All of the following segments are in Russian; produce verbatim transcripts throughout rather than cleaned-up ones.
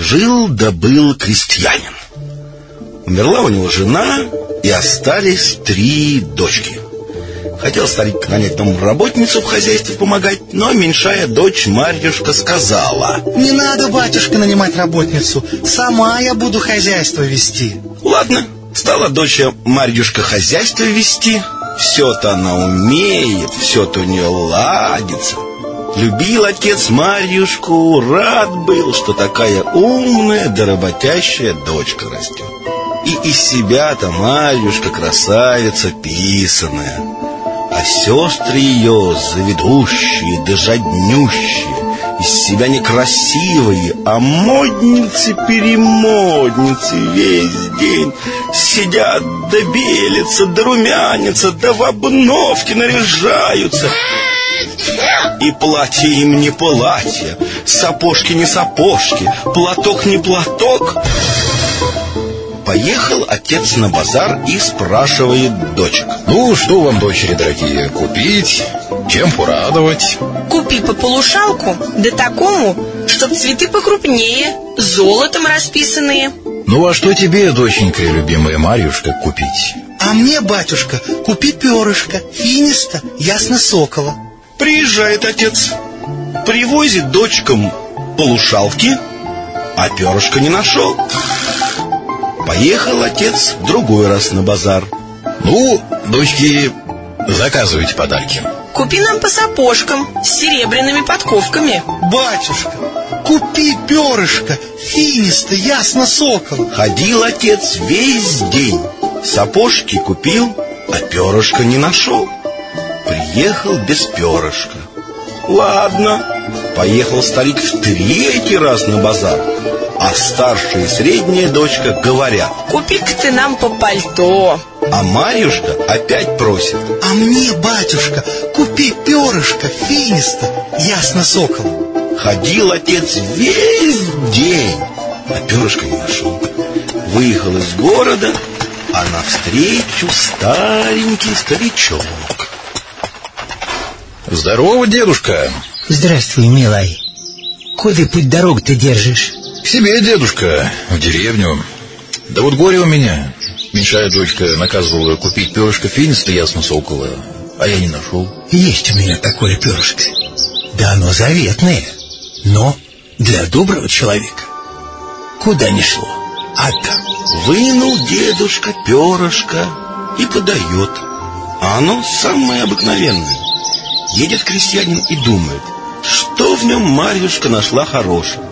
Жил да был крестьянин. Умерла у него жена, и остались три дочки. Хотел старик нанять домработницу в хозяйстве помогать, но меньшая дочь Марьюшка сказала: не надо, батюшка, нанимать работницу, сама я буду хозяйство вести. Ладно, стала дочь Марьюшка хозяйство вести. Все-то она умеет, все-то у нее ладится. Любил отец Марьюшку, рад был, что такая умная да работящая дочка растет. И из себя-то Марьюшка красавица писаная. А сестры ее заведущие да жаднющие, из себя некрасивые, а модницы-перемодницы весь день сидят да белятся, да румянятся, да в обновки наряжаются. И платье им не платье, сапожки не сапожки, платок не платок. Поехал отец на базар и спрашивает дочек: ну, что вам, дочери дорогие, купить? Чем порадовать? Купи по полушалку, да такому, чтоб цветы покрупнее, золотом расписанные. Ну, а что тебе, доченька и любимая Марьюшка, купить? А мне, батюшка, купи перышко, финиста, ясно сокола. Приезжает отец, привозит дочкам полушалки, а перышка не нашел. Поехал отец в другой раз на базар. Ну, дочки, заказывайте подарки. Купи нам по сапожкам с серебряными подковками. Батюшка, купи перышко, финиста, ясно сокола. Ходил отец весь день, сапожки купил, а перышка не нашел. Приехал без перышка. Ладно, поехал старик в третий раз на базар, а старшая и средняя дочка говорят: купи-ка ты нам по пальто. А Марьюшка опять просит: а мне, батюшка, купи перышко, финиста, ясно сокола. Ходил отец весь день, а перышка не нашел. Выехал из города, а навстречу старенький старичок. Здорово, дедушка. Здравствуй, милый. Куда путь дорог ты держишь? К себе, дедушка, в деревню. Да вот горе у меня. Меньшая дочка наказывала купить перышко финиста, ясно сокола, а я не нашел. Есть у меня такое перышко. Да оно заветное, но для доброго человека. Куда ни шло, а там. Вынул дедушка перышко и подает. А оно самое обыкновенное. Едет крестьянин и думает, что в нем Марьюшка нашла хорошего.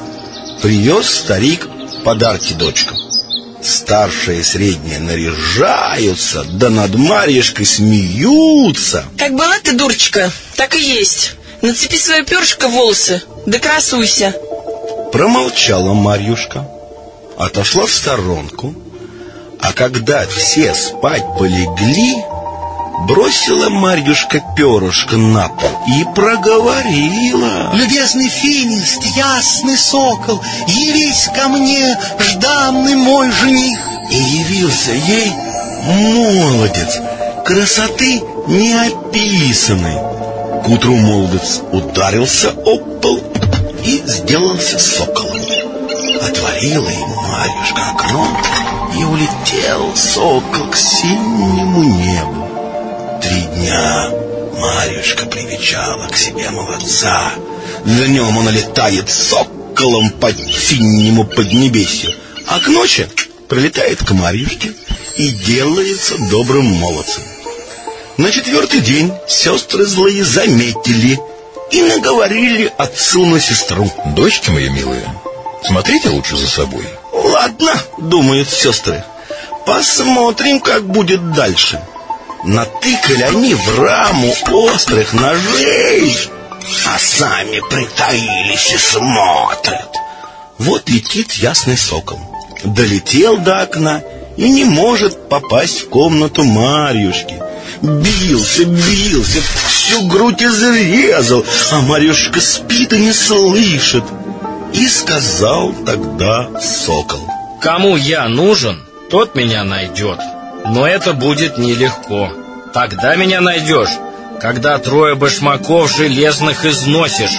Привез старик подарки дочкам. Старшая и средняя наряжаются, да над Марьюшкой смеются. Как была ты, дурочка, так и есть. Нацепи свое перышко в волосы, да красуйся. Промолчала Марьюшка, отошла в сторонку, а когда все спать полегли, бросила Марьюшка перышко на пол и проговорила: любезный финист, ясный сокол, явись ко мне, жданный мой жених. И явился ей молодец, красоты неописанной. К утру молодец ударился об пол и сделался соколом. Отворила ему Марьюшка окно, и улетел сокол к синему небу. Три дня Марьюшка привечала к себе молодца. Днем он летает соколом по синему поднебесью, а к ночи прилетает к Марьюшке и делается добрым молодцем. На четвертый день сестры злые заметили и наговорили отцу на сестру: дочки мои милые, смотрите лучше за собой. Ладно, думают сестры, посмотрим, как будет дальше. Натыкали они в раму острых ножей, а сами притаились и смотрят. Вот летит ясный сокол, долетел до окна и не может попасть в комнату Марьюшки. Бился, бился, всю грудь изрезал, а Марьюшка спит и не слышит. И сказал тогда сокол: кому я нужен, тот меня найдет. Но это будет нелегко. Тогда меня найдешь, когда трое башмаков железных износишь,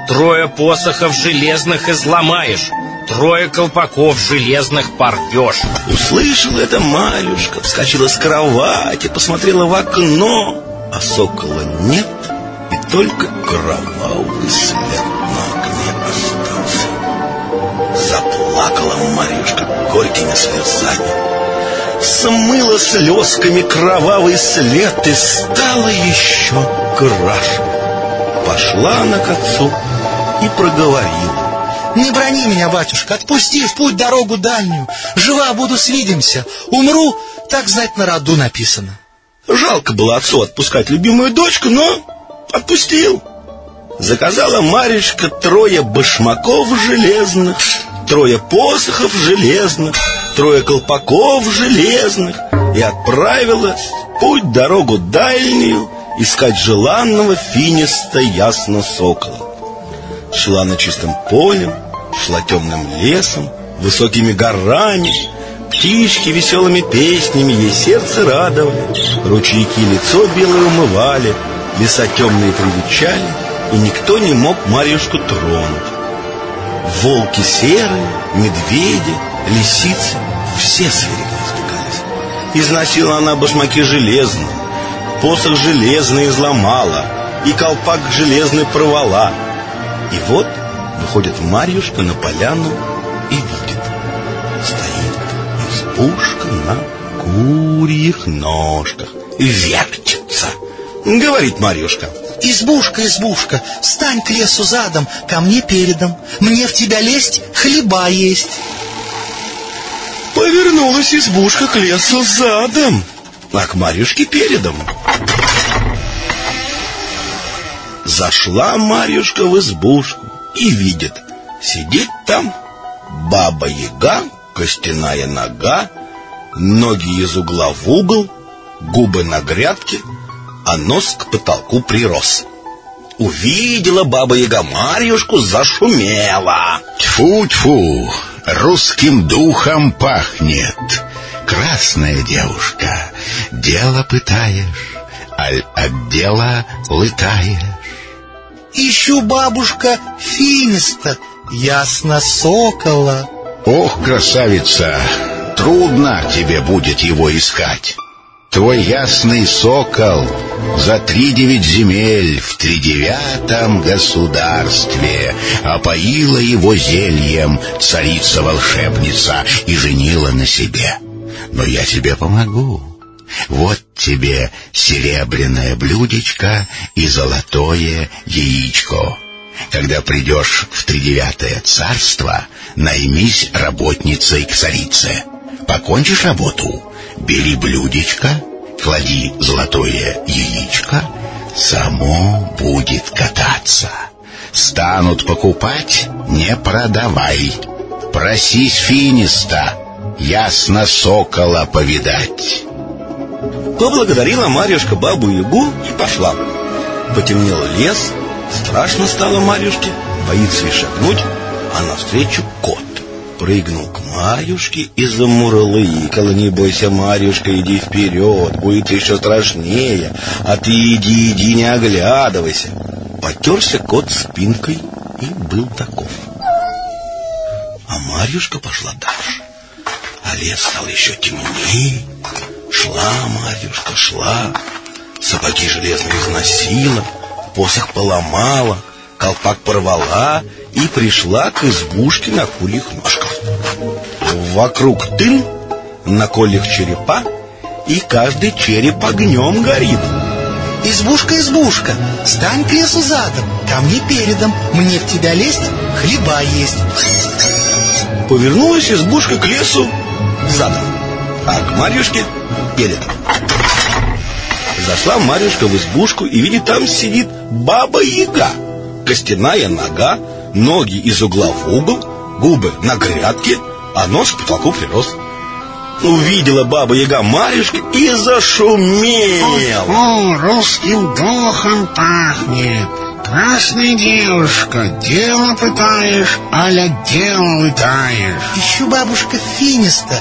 трое посохов железных изломаешь, трое колпаков железных порвешь. Услышала это Марьюшка, вскочила с кровати, посмотрела в окно, а сокола нет, и только кровавый след на окне остался. Заплакала Марьюшка горькими слезами, смыла слезками кровавый след и стала еще краше. Пошла она к отцу и проговорила: не брони меня, батюшка, отпусти в путь дорогу дальнюю. Жива буду, свидимся. Умру, так, знать, на роду написано. Жалко было отцу отпускать любимую дочку, но отпустил. Заказала Марьюшка трое башмаков железных, трое посохов железных, трое колпаков железных и отправилась в путь дорогу дальнюю искать желанного финиста ясно-сокола. Шла на чистым полем, шла темным лесом, высокими горами. Птички веселыми песнями ей сердце радовали, ручейки лицо белое умывали, леса темные привечали, и никто не мог Марьюшку тронуть. Волки серые, медведи, лисицы, все звери к ней сбегались. Износила она башмаки железные, посох железный изломала, и колпак железный порвала. И вот выходит Марьюшка на поляну и видит: стоит избушка на курьих ножках, вертится. Говорит Марьюшка: избушка, избушка, стань к лесу задом, ко мне передом. Мне в тебя лезть, хлеба есть. Повернулась избушка к лесу задом, а к Марьюшке передом. Зашла Марьюшка в избушку и видит: сидит там баба-яга, костяная нога, ноги из угла в угол, губы на грядке, а нос к потолку прирос. Увидела баба-яга Марьюшку, зашумела: тьфу-тьфу, русским духом пахнет. Красная девушка, дело пытаешь, аль от дела лытаешь. Ищу, бабушка, финиста, ясно-сокола. Ох, красавица, трудно тебе будет его искать. Твой ясный сокол за тридевять земель в тридевятом государстве опоила его зельем царица-волшебница и женила на себе. Но я тебе помогу. Вот тебе серебряное блюдечко и золотое яичко. Когда придешь в тридевятое царство, наймись работницей к царице. Покончишь работу, бери блюдечко, клади золотое яичко, само будет кататься. Станут покупать, не продавай. Просись финиста, ясно-сокола повидать. Поблагодарила Марьюшка бабу-ягу и пошла. Потемнел лес, страшно стало Марьюшке, боится и шагнуть, а навстречу кот. Прыгнул к Марьюшке и замурлыкал: не бойся, Марьюшка, иди вперед, будет еще страшнее, а ты иди, иди, не оглядывайся. Потерся кот спинкой и был таков. А Марьюшка пошла дальше, а лес стал еще темнее. Шла Марьюшка, шла, сапоги железные износила, посох поломала, колпак порвала и пришла к избушке на курьих ножках. Вокруг тын, на кольях черепа, и каждый череп огнем горит. Избушка, избушка, стань к лесу задом, ко мне передом. Мне в тебя лезть, хлеба есть. Повернулась избушка к лесу задом, а к Марьюшке передом. Зашла Марьюшка в избушку и видит, там сидит баба-яга, костяная нога, ноги из угла в угол, губы на грядке, а нос к потолку прирос. Увидела баба-яга Марьюшку и зашумела. О, русским духом пахнет. Красная девушка, дело пытаешь, аль от дела летаешь. Ищу, бабушка, финиста,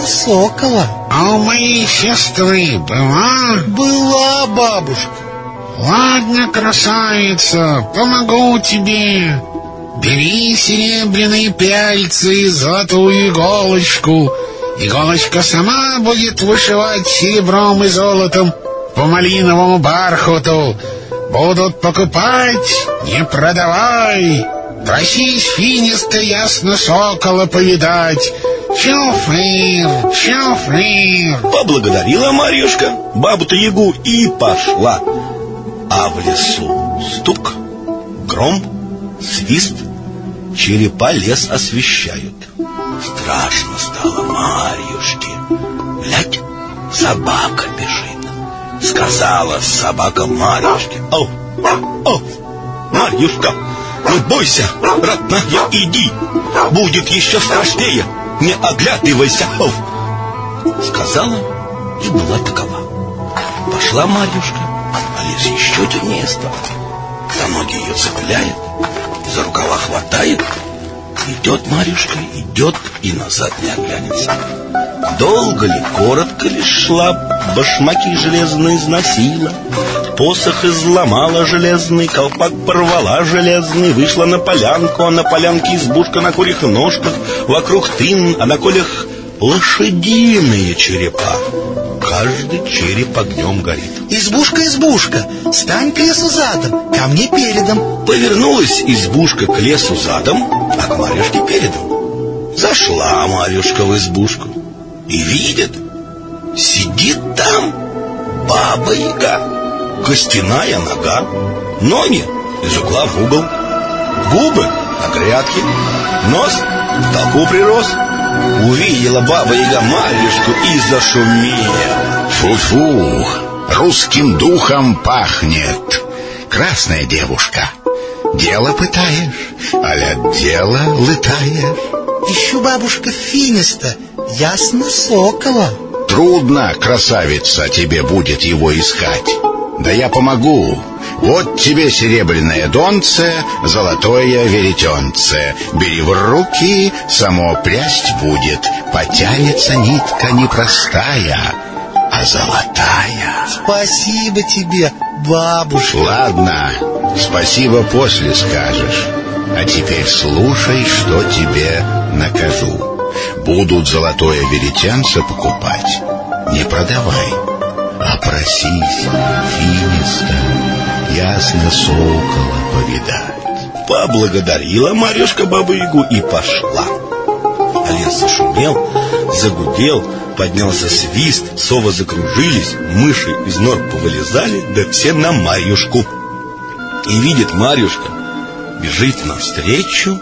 ясно-сокола. А у моей сестры была? Была, бабушка. Ладно, красавица, помогу тебе. Бери серебряные пяльцы и золотую иголочку. Иголочка сама будет вышивать серебром и золотом по малиновому бархату. Будут покупать, не продавай. Просись Финиста ясно сокола повидать. Чуфрир, чуфрир. Поблагодарила Марьюшка бабу-то Ягу и пошла. А в лесу стук, гром, свист, черепа лес освещают. Страшно стало Марьюшке. Глядь, собака бежит. Сказала собака Марьюшке: «О, о, Марьюшка, ну бойся, родная, иди. Будет еще страшнее, не оглядывайся». О. Сказала и была такова. Пошла Марьюшка, а лес еще темнее стал. За ноги ее цепляет, за рукава хватает. Идет Марьюшка, идет и назад не оглянется. Долго ли, коротко ли шла, башмаки железные износила, посох изломала железный, колпак порвала железный, вышла на полянку, а на полянке избушка на курьих ножках, вокруг тын, а на колях лошадиные черепа. Каждый череп огнем горит. Избушка, избушка, стань к лесу задом, ко мне передом. Повернулась избушка к лесу задом, а к Марьюшке передом. Зашла Марьюшка в избушку и видит, сидит там Баба-Яга, костяная нога, ноги из угла в угол, губы на грядке, нос к потолку прирос. Увидела Баба-Яга Марьюшку и зашумела. Фу-фу, русским духом пахнет. Красная девушка, дело пытаешь, аля дело лытаешь. Ищу, бабушка, Финиста, ясно сокола. Трудно, красавица, тебе будет его искать. Да я помогу. Вот тебе серебряное донце, золотое веретенце. Бери в руки, само прясть будет. Потянется нитка непростая, а золотая. Спасибо тебе, бабушка. Ладно, спасибо после скажешь. А теперь слушай, что тебе накажу. Будут золотое веретенце покупать, не продавай, а просись Финиста ясно сокола повидать. Поблагодарила Марьюшка Бабу-Ягу и пошла. А лес зашумел, загудел, поднялся свист, совы закружились, мыши из нор повылезали, да все на Марьюшку. И видит Марьюшка, бежит навстречу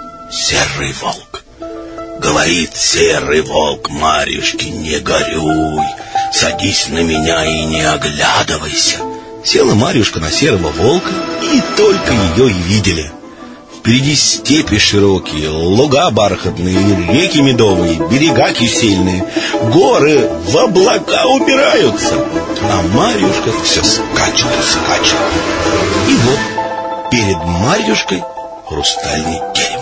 серый волк. Говорит серый волк Марьюшке: не горюй, садись на меня и не оглядывайся. Села Марьюшка на серого волка, и только ее и видели. Впереди степи широкие, луга бархатные, реки медовые, берега кисельные, горы в облака упираются, а Марьюшка все скачет и скачет. И вот перед Марьюшкой хрустальный терем.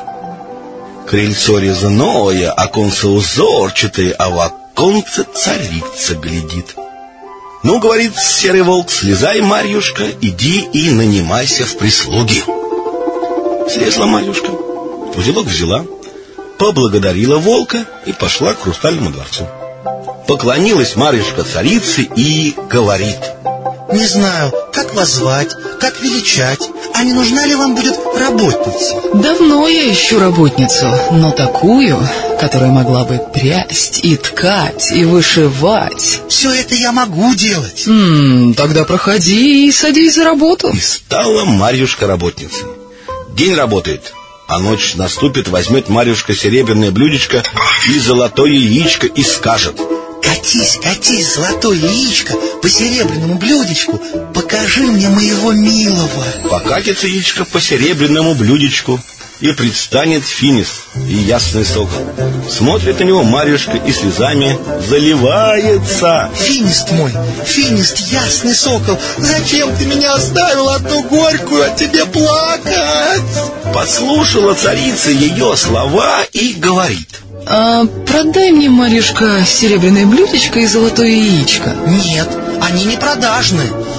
Крыльцо резное, оконце узорчатое, а в оконце царица глядит. Ну, говорит серый волк, слезай, Марьюшка, иди и нанимайся в прислуги. Слезла Марьюшка, узелок взяла, поблагодарила волка и пошла к хрустальному дворцу. Поклонилась Марьюшка царице и говорит: не знаю, как вас звать, как величать, а не нужна ли вам будет работница? Давно я ищу работницу, но такую, которая могла бы прясть и ткать, и вышивать. Все это я могу делать. М-м, тогда проходи и садись за работу. И стала Марьюшка работницей. День работает, а ночь наступит, возьмет Марьюшка серебряное блюдечко и золотое яичко и скажет: катись, катись, золотое яичко по серебряному блюдечку, покажи мне моего милого. Покатится яичко по серебряному блюдечку, и предстанет Финист и ясный сокол. Смотрит на него Марьюшка и слезами заливается. Финист мой, Финист, ясный сокол, зачем ты меня оставил одну горькую, а тебе плакать? Послушала царица ее слова и говорит: а, продай мне, Марьюшка, серебряное блюдечко и золотое яичко. Нет, они не продажны.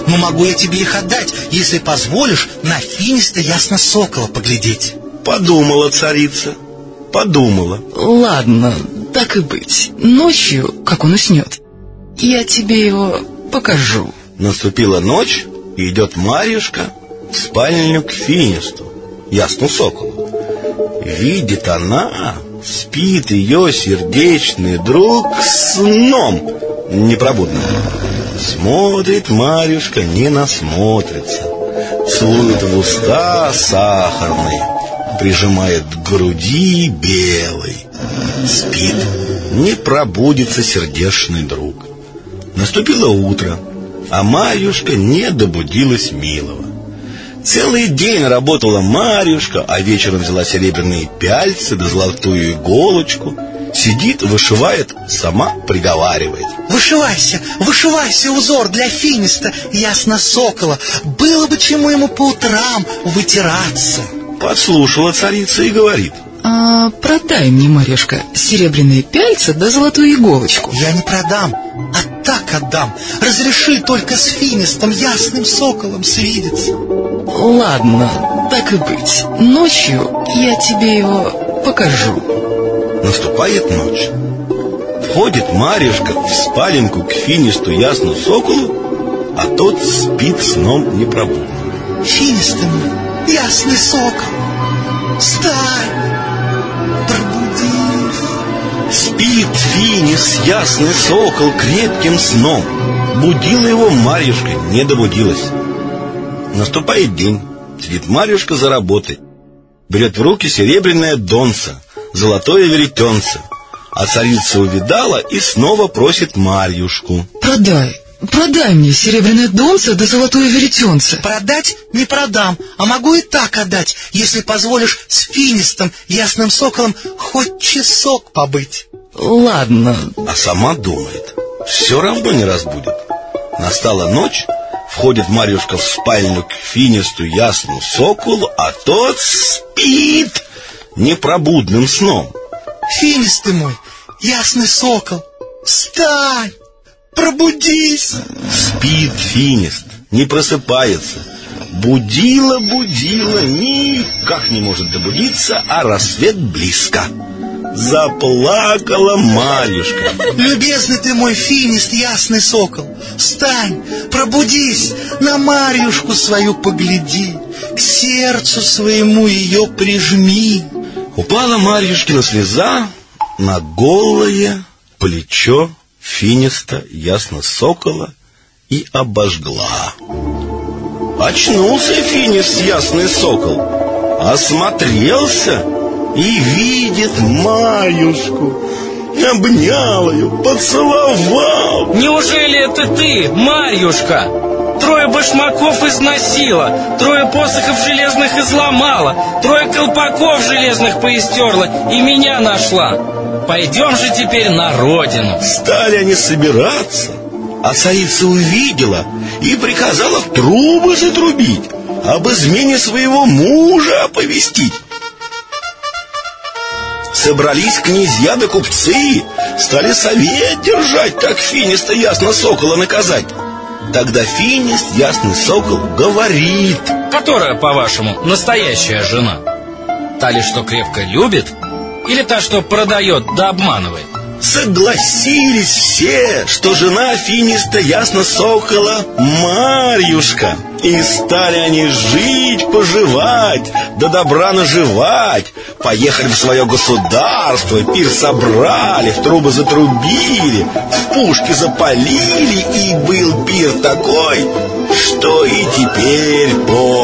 но могу я тебе их отдать, если позволишь на Финиста Ясно-Сокола поглядеть. Подумала царица, подумала. Ладно, так и быть. Ночью, как он уснет, я тебе его покажу. Наступила ночь, и идет Марьюшка в спальню к Финисту Ясно-Соколу. Видит она, спит ее сердечный друг сном непробудным. Смотрит Марьюшка, не насмотрится, целует в уста сахарные, прижимает к груди белой. Спит, не пробудится сердечный друг. Наступило утро, а Марьюшка не добудилась милого. Целый день работала Марьюшка, а вечером взяла серебряные пяльцы да золотую иголочку. Сидит, вышивает, сама приговаривает. Вышивайся, вышивайся узор для Финиста Ясно-Сокола. Было бы чему ему по утрам вытираться. Подслушала царица и говорит: а, продай мне, Марьюшка, серебряные пяльца да золотую иголочку. Я не продам, а так отдам. Разреши только с Финистом Ясным-Соколом свидеться. Ладно, так и быть. Ночью я тебе его покажу. Наступает ночь. Входит Марьюшка в спаленку к Финисту Ясно-Соколу, а тот спит сном непробудным. Финист мой, Ясный Сокол, встань, пробудись. Спит Финист Ясный Сокол крепким сном. Будила его Марьюшка, не добудилась. Наступает день. Сидит Марьюшка за работой. Берет в руки серебряное донце, золотое веретенце. А царица увидала и снова просит Марьюшку: продай, продай мне серебряное донце да золотое веретенце. Продать не продам, а могу и так отдать, если позволишь с Финистом Ясным Соколом хоть часок побыть. Ладно. А сама думает: все равно не разбудит. Настала ночь. Входит Марьюшка в спальню к Финисту Ясному Соколу, а тот спит непробудным сном. Финист ты мой, Ясный Сокол, встань, пробудись. Спит Финист, не просыпается. Будила, будила, никак не может добудиться, а рассвет близко. Заплакала Марьюшка. Любезный ты мой Финист Ясный Сокол, встань, пробудись, на Марьюшку свою погляди, к сердцу своему ее прижми. Упала Марьюшкина слеза на голое плечо Финиста Ясно-Сокола и обожгла. Очнулся Финист Ясный Сокол, осмотрелся и видит Марьюшку. Обнял ее, поцеловал. Неужели это ты, Марьюшка? Трое башмаков износила, трое посохов железных изломала, трое колпаков железных поистерла и меня нашла. Пойдем же теперь на родину. Стали они собираться, а царица увидела и приказала трубы затрубить, об измене своего мужа оповестить. Собрались князья да купцы, стали совет держать, как Финиста Ясно-Сокола наказать. Тогда Финист Ясный Сокол говорит: которая, по-вашему, настоящая жена? Та ли, что крепко любит, или та, что продает да обманывает? Согласились все, что жена Финиста Ясно-Сокола Марьюшка. И стали они жить-поживать, да добра наживать. Поехали в свое государство, пир собрали, в трубы затрубили, в пушки запалили, и был пир такой, что и теперь помнят.